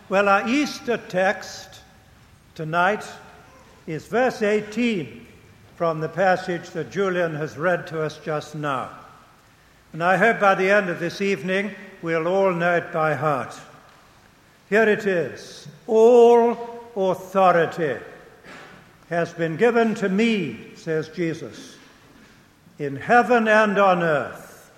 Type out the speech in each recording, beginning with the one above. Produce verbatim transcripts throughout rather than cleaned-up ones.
Well, our Easter text tonight is verse eighteen from the passage that Julian has read to us just now. And I hope by the end of this evening we'll all know it by heart. Here it is. All authority has been given to me, says Jesus, in heaven and on earth.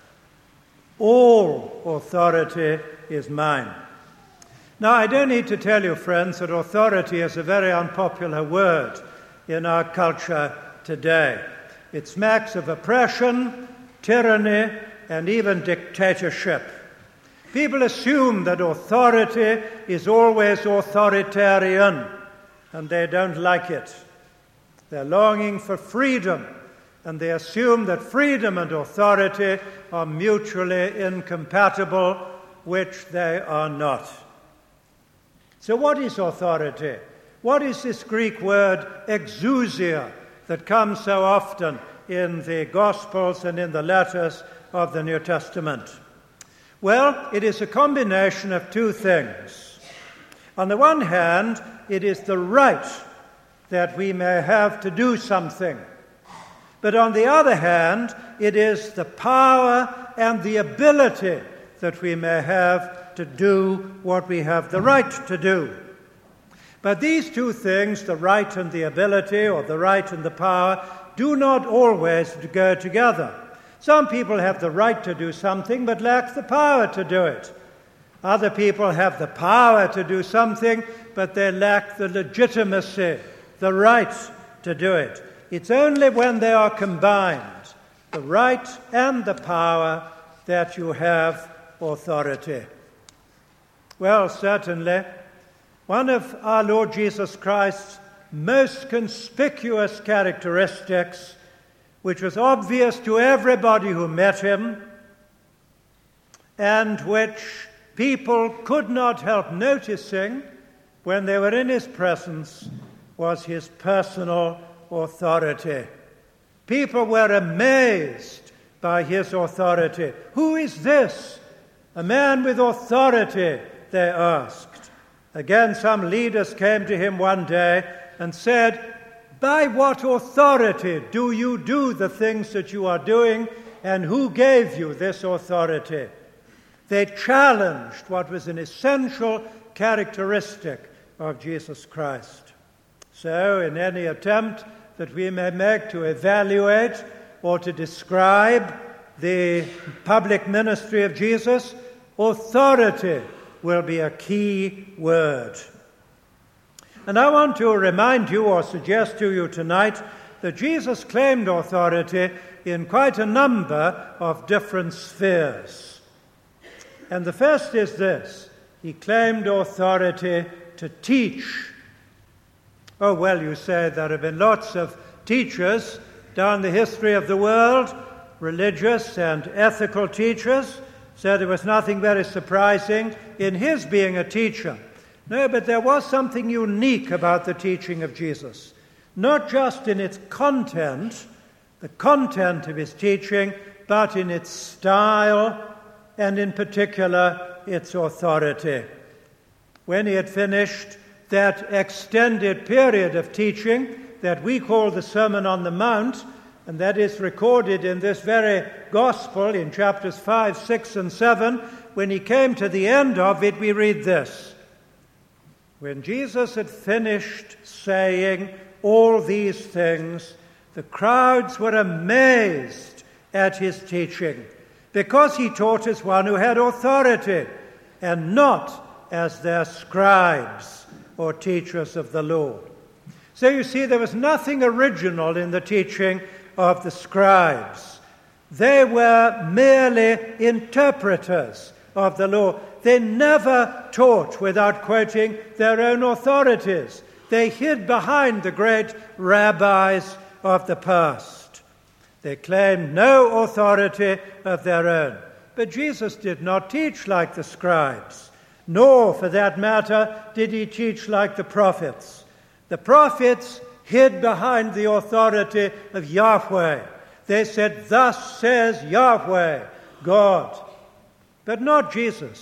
All authority is mine. Now, I don't need to tell you, friends, that authority is a very unpopular word in our culture today. It smacks of oppression, tyranny, and even dictatorship. People assume that authority is always authoritarian, and they don't like it. They're longing for freedom, and they assume that freedom and authority are mutually incompatible, which they are not. So what is authority? What is this Greek word exousia that comes so often in the Gospels and in the letters of the New Testament? Well, it is a combination of two things. On the one hand, it is the right that we may have to do something. But on the other hand, it is the power and the ability that we may have to do what we have the right to do. But these two things, the right and the ability, or the right and the power, do not always go together. Some people have the right to do something but lack the power to do it. Other people have the power to do something but they lack the legitimacy, the right to do it. It's only when they are combined, the right and the power, that you have authority. Well, certainly, one of our Lord Jesus Christ's most conspicuous characteristics, which was obvious to everybody who met him, and which people could not help noticing when they were in his presence, was his personal authority. People were amazed by his authority. Who is this? A man with authority, they asked. Again, some leaders came to him one day and said, "By what authority do you do the things that you are doing, and who gave you this authority?" They challenged what was an essential characteristic of Jesus Christ. So, in any attempt that we may make to evaluate or to describe the public ministry of Jesus, authority will be a key word. And I want to remind you or suggest to you tonight that Jesus claimed authority in quite a number of different spheres. And the first is this: he claimed authority to teach. Oh, well, you say there have been lots of teachers down the history of the world, religious and ethical teachers, so there was nothing very surprising in his being a teacher. No, but there was something unique about the teaching of Jesus, not just in its content, the content of his teaching, but in its style and in particular its authority. When he had finished that extended period of teaching that we call the Sermon on the Mount, and that is recorded in this very Gospel in chapters five, six, and seven, when he came to the end of it, we read this: "When Jesus had finished saying all these things, the crowds were amazed at his teaching, because he taught as one who had authority, and not as their scribes or teachers of the law." So you see, there was nothing original in the teaching of the scribes. They were merely interpreters of the law. They never taught without quoting their own authorities. They hid behind the great rabbis of the past. They claimed no authority of their own. But Jesus did not teach like the scribes, nor, for that matter, did he teach like the prophets. The prophets hid behind the authority of Yahweh. They said, "Thus says Yahweh, God." But not Jesus.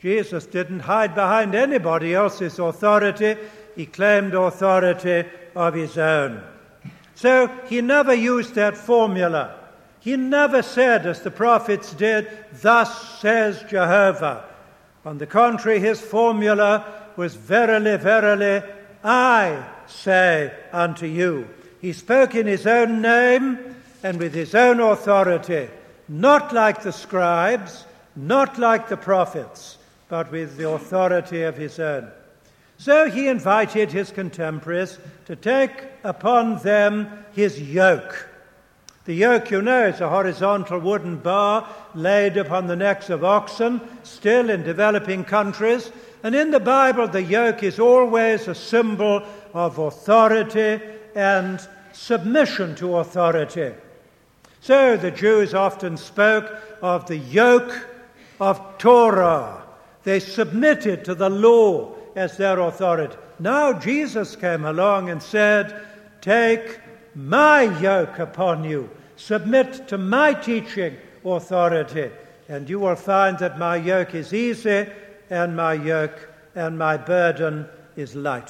Jesus didn't hide behind anybody else's authority. He claimed authority of his own. So he never used that formula. He never said, as the prophets did, "Thus says Jehovah." On the contrary, his formula was, "Verily, verily, I say unto you." He spoke in his own name and with his own authority, not like the scribes, not like the prophets, but with the authority of his own. So he invited his contemporaries to take upon them his yoke. The yoke, you know, is a horizontal wooden bar laid upon the necks of oxen, still in developing countries. And in the Bible, the yoke is always a symbol of authority and submission to authority. So the Jews often spoke of the yoke of Torah. They submitted to the law as their authority. Now Jesus came along and said, "Take my yoke upon you. Submit to my teaching authority, and you will find that my yoke is easy and my yoke and my burden is light."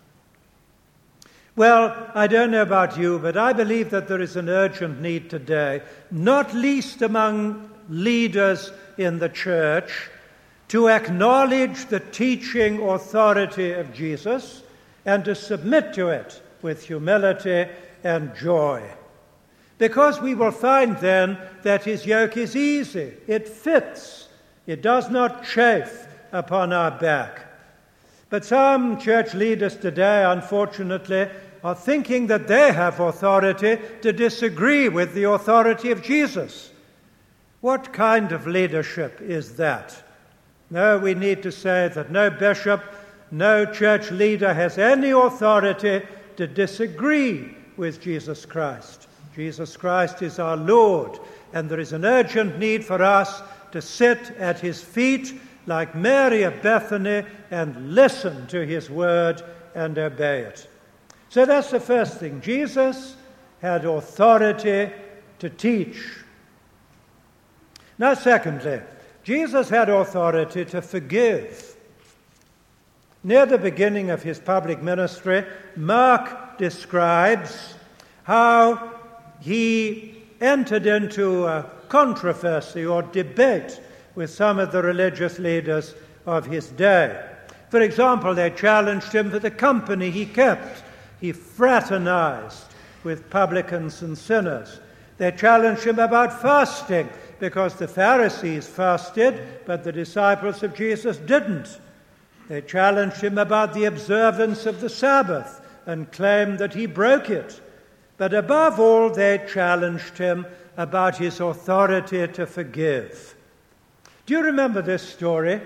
Well, I don't know about you, but I believe that there is an urgent need today, not least among leaders in the church, to acknowledge the teaching authority of Jesus and to submit to it with humility and joy. Because we will find then that his yoke is easy, it fits, it does not chafe upon our back. But some church leaders today, unfortunately, are thinking that they have authority to disagree with the authority of Jesus. What kind of leadership is that? No, we need to say that no bishop, no church leader has any authority to disagree with Jesus Christ. Jesus Christ is our Lord, and there is an urgent need for us to sit at his feet like Mary of Bethany and listen to his word and obey it. So that's the first thing. Jesus had authority to teach. Now, secondly, Jesus had authority to forgive. Near the beginning of his public ministry, Mark describes how he entered into a controversy or debate with some of the religious leaders of his day. For example, they challenged him for the company he kept. He fraternized with publicans and sinners. They challenged him about fasting because the Pharisees fasted, but the disciples of Jesus didn't. They challenged him about the observance of the Sabbath and claimed that he broke it. But above all, they challenged him about his authority to forgive. Do you remember this story?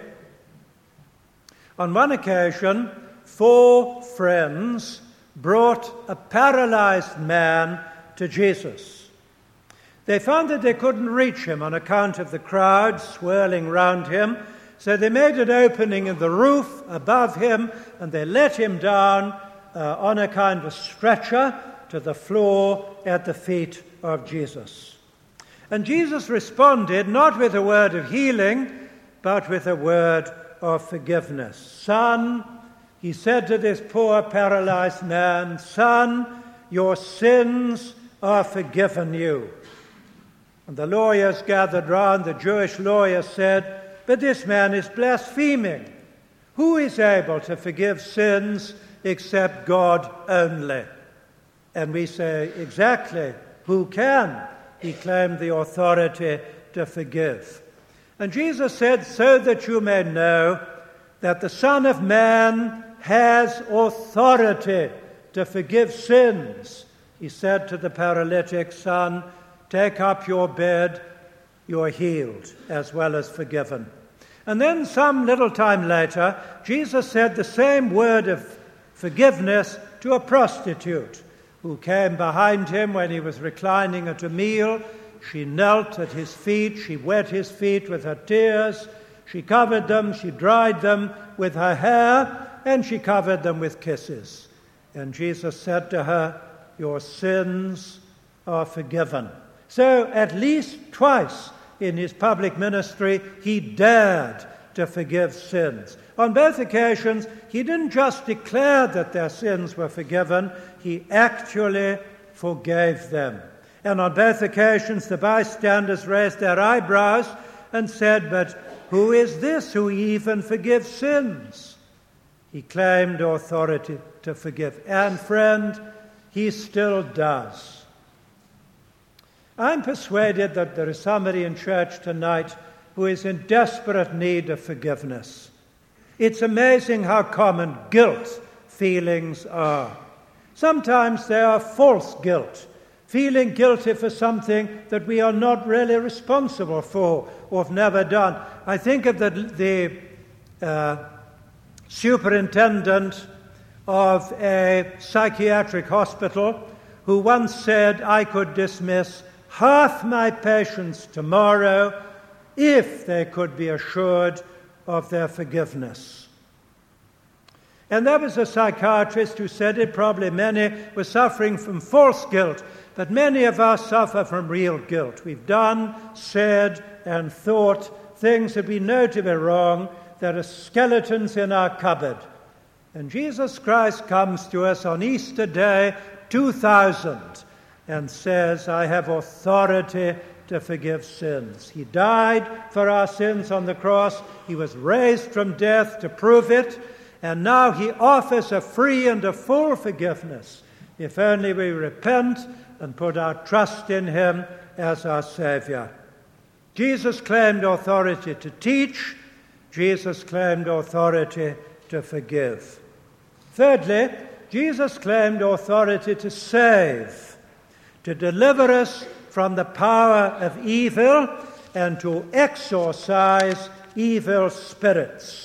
On one occasion, four friends brought a paralyzed man to Jesus. They found that they couldn't reach him on account of the crowd swirling round him, so they made an opening in the roof above him, and they let him down uh, on a kind of stretcher to the floor at the feet of Jesus. And Jesus responded not with a word of healing, but with a word of forgiveness. "Son," he said to this poor paralyzed man, "Son, your sins are forgiven you." And the lawyers gathered round, the Jewish lawyers said, "But this man is blaspheming. Who is able to forgive sins except God only?" And we say, exactly, who can? He claimed the authority to forgive. And Jesus said, "So that you may know that the Son of Man has authority to forgive sins." He said to the paralytic, "Son, take up your bed, you're healed as well as forgiven." And then some little time later, Jesus said the same word of forgiveness to a prostitute who came behind him when he was reclining at a meal. She knelt at his feet, she wet his feet with her tears, she covered them, she dried them with her hair, and she covered them with kisses. And Jesus said to her, "Your sins are forgiven." So at least twice in his public ministry, he dared to forgive sins. On both occasions, he didn't just declare that their sins were forgiven, he actually forgave them. And on both occasions, the bystanders raised their eyebrows and said, "But who is this who even forgives sins?" He claimed authority to forgive. And friend, he still does. I'm persuaded that there is somebody in church tonight who is in desperate need of forgiveness. It's amazing how common guilt feelings are. Sometimes they are false guilt, feeling guilty for something that we are not really responsible for or have never done. I think of the, the uh, superintendent of a psychiatric hospital who once said, "I could dismiss half my patients tomorrow if they could be assured of their forgiveness." And there was a psychiatrist who said it. Probably many were suffering from false guilt, but many of us suffer from real guilt. We've done, said, and thought things that we know to be wrong. There are skeletons in our cupboard. And Jesus Christ comes to us on Easter Day two thousand and says, "I have authority to forgive sins." He died for our sins on the cross. He was raised from death to prove it. And now he offers a free and a full forgiveness if only we repent and put our trust in him as our Savior. Jesus claimed authority to teach. Jesus claimed authority to forgive. Thirdly, Jesus claimed authority to save, to deliver us from the power of evil and to exorcise evil spirits.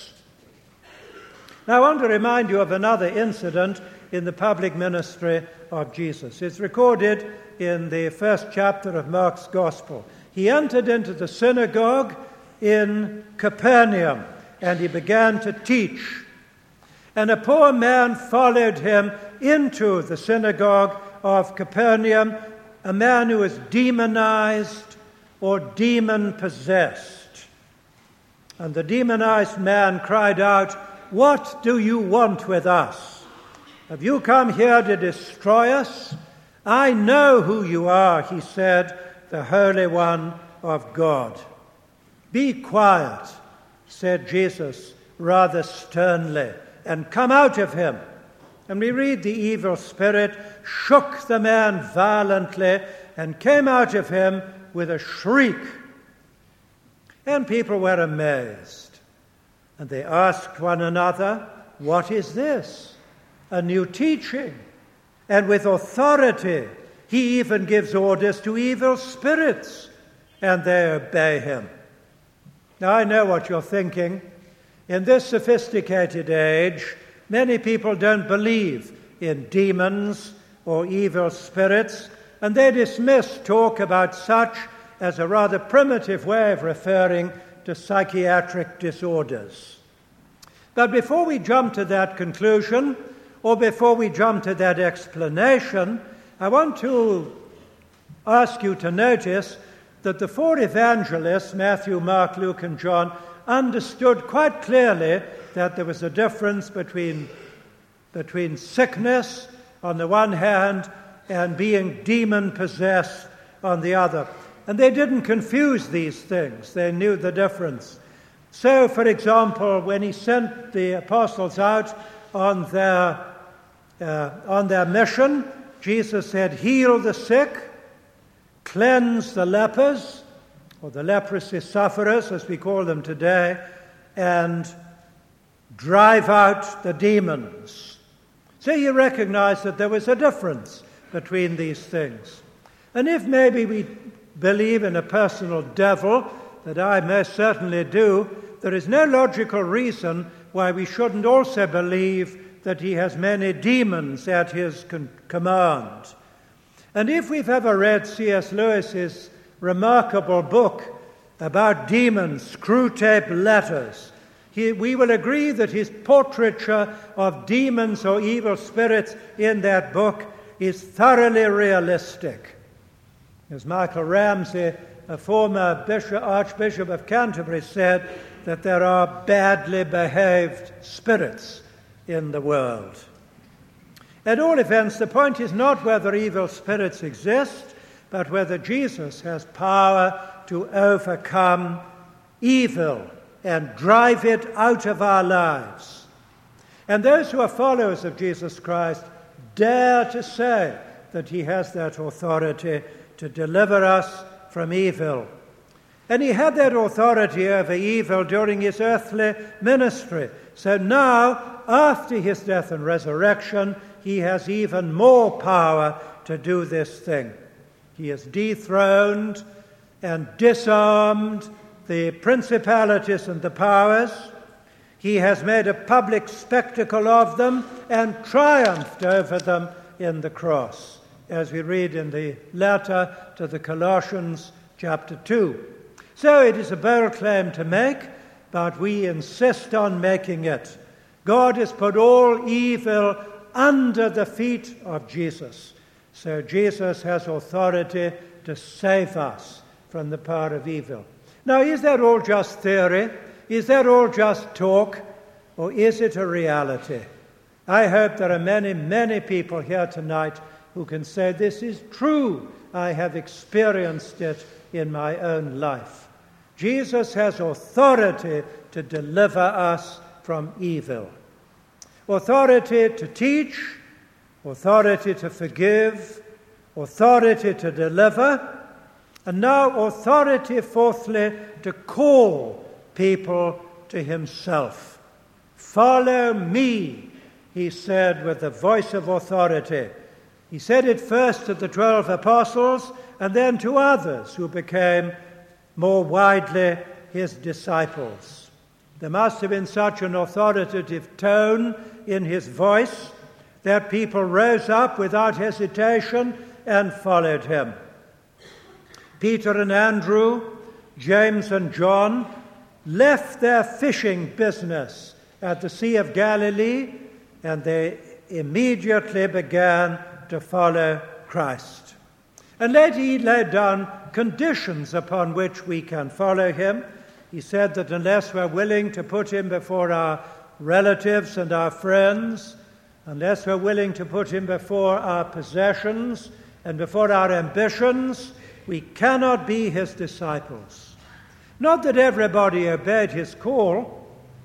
Now, I want to remind you of another incident in the public ministry of Jesus. It's recorded in the first chapter of Mark's Gospel. He entered into the synagogue in Capernaum, and he began to teach. And a poor man followed him into the synagogue of Capernaum, a man who was demonized or demon-possessed. And the demonized man cried out, "What do you want with us? Have you come here to destroy us? I know who you are," he said, "the Holy One of God." "Be quiet," said Jesus rather sternly, "and come out of him." And we read the evil spirit shook the man violently and came out of him with a shriek. And people were amazed. And they asked one another, "What is this? A new teaching. And with authority, he even gives orders to evil spirits, and they obey him." Now, I know what you're thinking. In this sophisticated age, many people don't believe in demons or evil spirits, and they dismiss talk about such as a rather primitive way of referring to psychiatric disorders. But before we jump to that conclusion, or before we jump to that explanation, I want to ask you to notice that the four evangelists, Matthew, Mark, Luke, and John, understood quite clearly that there was a difference between, between sickness on the one hand and being demon-possessed on the other. And they didn't confuse these things. They knew the difference. So, for example, when he sent the apostles out on their, uh, on their mission, Jesus said, "Heal the sick, cleanse the lepers," or the leprosy sufferers, as we call them today, and drive out the demons. So you recognize that there was a difference between these things. And if maybe we believe in a personal devil, that I most certainly do, there is no logical reason why we shouldn't also believe that he has many demons at his con- command. And if we've ever read C S Lewis's remarkable book about demons, Screwtape Letters, he, we will agree that his portraiture of demons or evil spirits in that book is thoroughly realistic. As Michael Ramsey, a former bishop, Archbishop of Canterbury, said, that there are badly behaved spirits in the world. At all events, the point is not whether evil spirits exist, but whether Jesus has power to overcome evil and drive it out of our lives. And those who are followers of Jesus Christ dare to say that he has that authority to deliver us from evil. And he had that authority over evil during his earthly ministry. So now, after his death and resurrection, he has even more power to do this thing. He has dethroned and disarmed the principalities and the powers. He has made a public spectacle of them and triumphed over them in the cross, as we read in the letter to the Colossians, chapter two. So it is a bold claim to make, but we insist on making it. God has put all evil under the feet of Jesus. So Jesus has authority to save us from the power of evil. Now, is that all just theory? Is that all just talk? Or is it a reality? I hope there are many, many people here tonight who can say, this is true. I have experienced it in my own life. Jesus has authority to deliver us from evil. Authority to teach, authority to forgive, authority to deliver, and now authority, fourthly, to call people to himself. Follow me, he said with a voice of authority. He said it first to the twelve apostles and then to others who became more widely his disciples. There must have been such an authoritative tone in his voice that people rose up without hesitation and followed him. Peter and Andrew, James and John left their fishing business at the Sea of Galilee, and they immediately began to follow Christ. And later he laid down conditions upon which we can follow him. He said that unless we're willing to put him before our relatives and our friends, unless we're willing to put him before our possessions and before our ambitions, we cannot be his disciples. Not that everybody obeyed his call.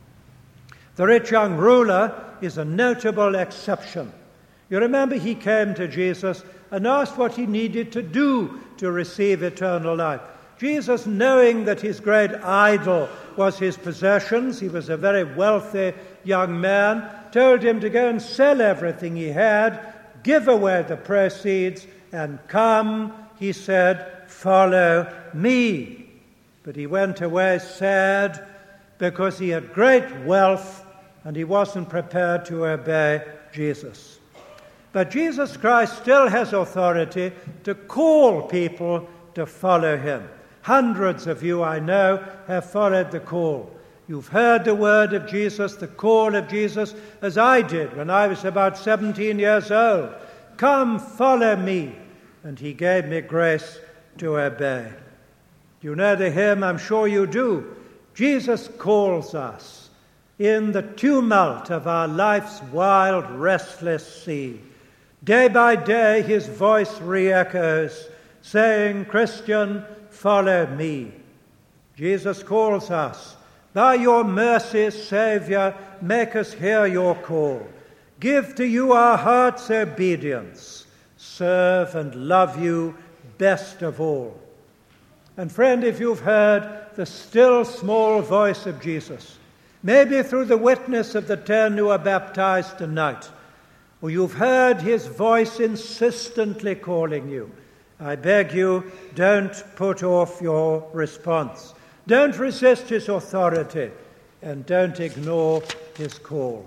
The rich young ruler is a notable exception. You remember he came to Jesus and asked what he needed to do to receive eternal life. Jesus, knowing that his great idol was his possessions, he was a very wealthy young man, told him to go and sell everything he had, give away the proceeds, and come, he said, follow me. But he went away sad because he had great wealth and he wasn't prepared to obey Jesus. But Jesus Christ still has authority to call people to follow him. Hundreds of you, I know, have followed the call. You've heard the word of Jesus, the call of Jesus, as I did when I was about seventeen years old. Come, follow me. And he gave me grace to obey. You know the hymn, I'm sure you do. Jesus calls us in the tumult of our life's wild, restless sea. Day by day his voice re-echoes, saying, Christian, follow me. Jesus calls us. By your mercies, Saviour, make us hear your call. Give to you our heart's obedience. Serve and love you best of all. And friend, if you've heard the still small voice of Jesus, maybe through the witness of the ten who are baptized tonight, or you've heard his voice insistently calling you, I beg you, don't put off your response. Don't resist his authority, and don't ignore his call.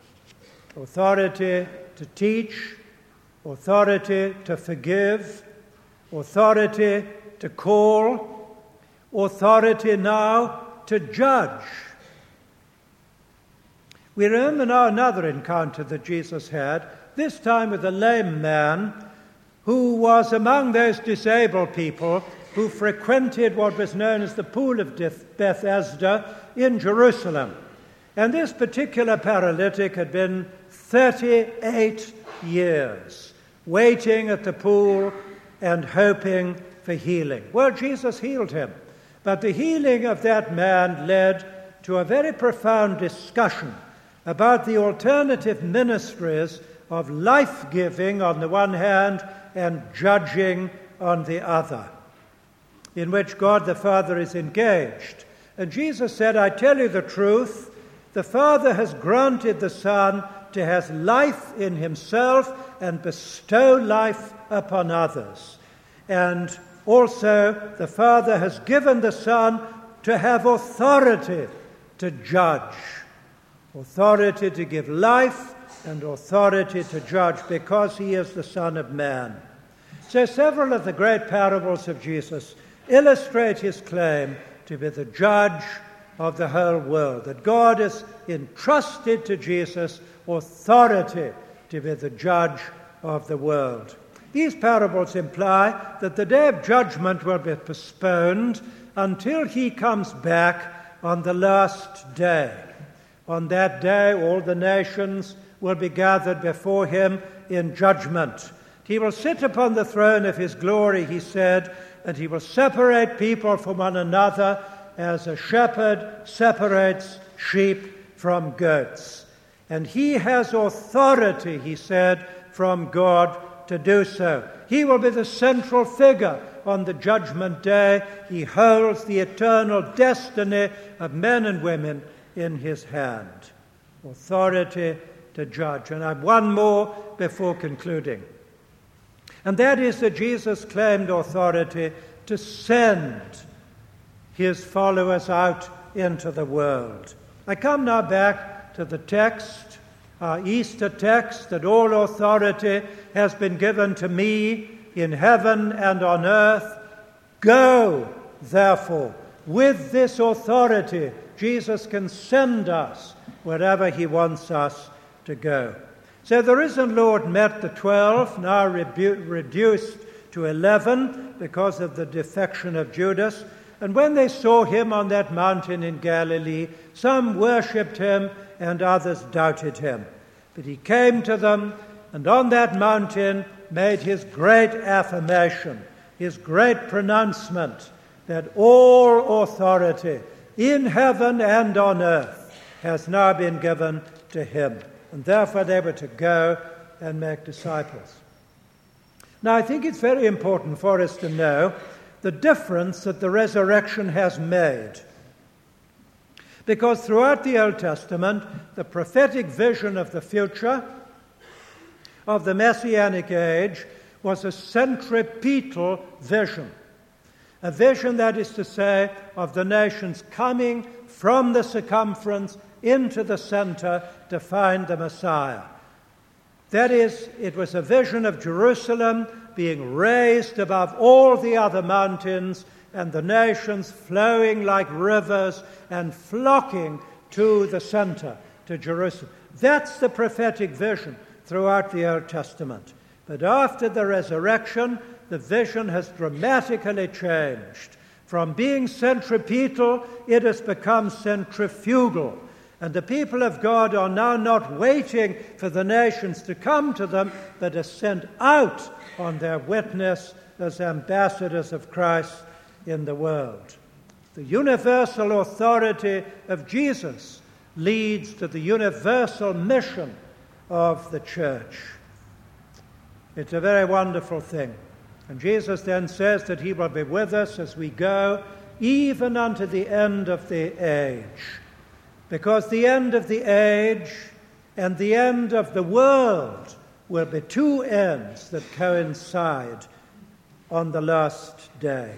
Authority to teach, authority to forgive, authority to call, authority now to judge. We remember now another encounter that Jesus had, this time with a lame man who was among those disabled people who frequented what was known as the Pool of Bethesda in Jerusalem. And this particular paralytic had been thirty-eight years waiting at the pool and hoping for healing. Well, Jesus healed him. But the healing of that man led to a very profound discussion about the alternative ministries of life-giving on the one hand and judging on the other, in which God the Father is engaged. And Jesus said, I tell you the truth, the Father has granted the Son to have life in himself and bestow life upon others. And also the Father has given the Son to have authority to judge, authority to give life and authority to judge, because he is the Son of Man. So several of the great parables of Jesus illustrate his claim to be the judge of the whole world, that God has entrusted to Jesus authority to be the judge of the world. These parables imply that the day of judgment will be postponed until he comes back on the last day. On that day, all the nations will be gathered before him in judgment. He will sit upon the throne of his glory, he said, and he will separate people from one another as a shepherd separates sheep from goats. And he has authority, he said, from God to do so. He will be the central figure on the judgment day. He holds the eternal destiny of men and women in his hand. Authority to judge. And I have one more before concluding. And that is that Jesus claimed authority to send his followers out into the world. I come now back to the text, our Easter text, that all authority has been given to me in heaven and on earth. Go, therefore, with this authority, Jesus can send us wherever he wants us to go. So the risen Lord met the twelve, now rebu- reduced to eleven because of the defection of Judas. And when they saw him on that mountain in Galilee, some worshipped him and others doubted him. But he came to them, and on that mountain made his great affirmation, his great pronouncement, that all authority in heaven and on earth has now been given to him. And therefore they were to go and make disciples. Now I think it's very important for us to know the difference that the resurrection has made. Because throughout the Old Testament, the prophetic vision of the future, of the Messianic age, was a centripetal vision. A vision, that is to say, of the nations coming from the circumference into the center to find the Messiah. That is, it was a vision of Jerusalem being raised above all the other mountains, and the nations flowing like rivers and flocking to the center, to Jerusalem. That's the prophetic vision throughout the Old Testament. But after the resurrection, the vision has dramatically changed. From being centripetal, it has become centrifugal. And the people of God are now not waiting for the nations to come to them, but are sent out on their witness as ambassadors of Christ in the world. The universal authority of Jesus leads to the universal mission of the church. It's a very wonderful thing. And Jesus then says that he will be with us as we go, even unto the end of the age. Because the end of the age and the end of the world will be two ends that coincide on the last day.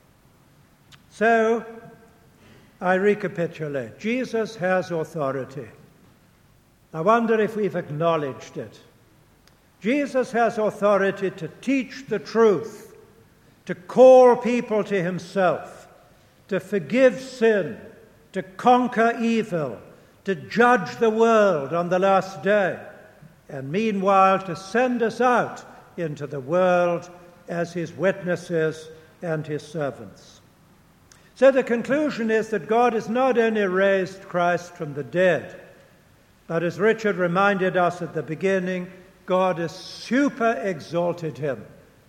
So, I recapitulate. Jesus has authority. I wonder if we've acknowledged it. Jesus has authority to teach the truth, to call people to himself, to forgive sin, to conquer evil, to judge the world on the last day, and meanwhile to send us out into the world as his witnesses and his servants. So the conclusion is that God has not only raised Christ from the dead, but as Richard reminded us at the beginning, God has super exalted him,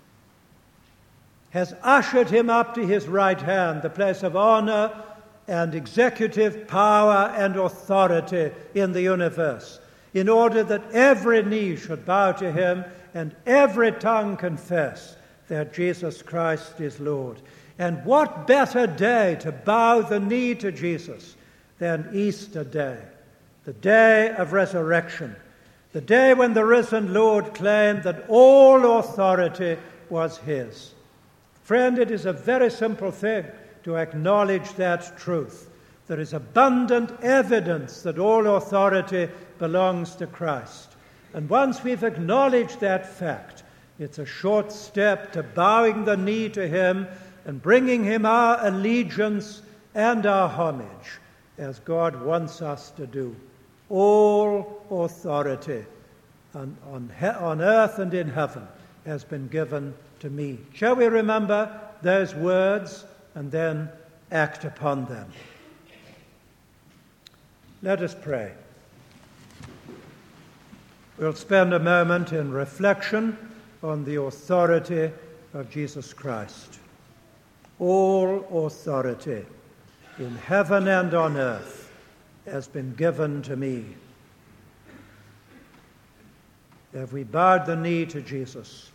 has ushered him up to his right hand, the place of honor and executive power and authority in the universe, in order that every knee should bow to him and every tongue confess that Jesus Christ is Lord. And what better day to bow the knee to Jesus than Easter Day, the day of resurrection, the day when the risen Lord claimed that all authority was his. Friend, it is a very simple thing to acknowledge that truth. There is abundant evidence that all authority belongs to Christ. And once we've acknowledged that fact, it's a short step to bowing the knee to him and bringing him our allegiance and our homage, as God wants us to do. All authority on, on, he- on earth and in heaven has been given to me. Shall we remember those words and then act upon them? Let us pray. We'll spend a moment in reflection on the authority of Jesus Christ. All authority in heaven and on earth has been given to me. Have we bowed the knee to Jesus?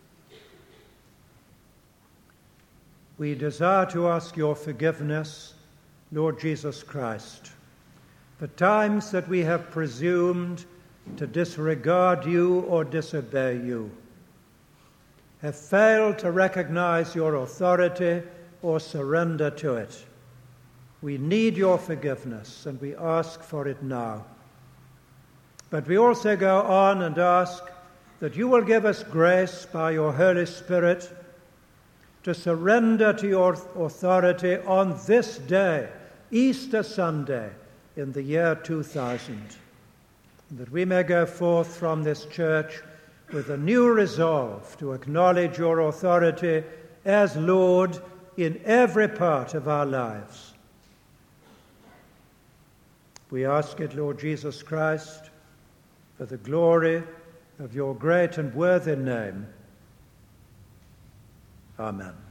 We desire to ask your forgiveness, Lord Jesus Christ, for times that we have presumed to disregard you or disobey you, have failed to recognize your authority or surrender to it. We need your forgiveness, and we ask for it now. But we also go on and ask that you will give us grace by your Holy Spirit to surrender to your authority on this day, Easter Sunday, in the year two thousand, and that we may go forth from this church with a new resolve to acknowledge your authority as Lord in every part of our lives. We ask it, Lord Jesus Christ, for the glory of your great and worthy name. Amen.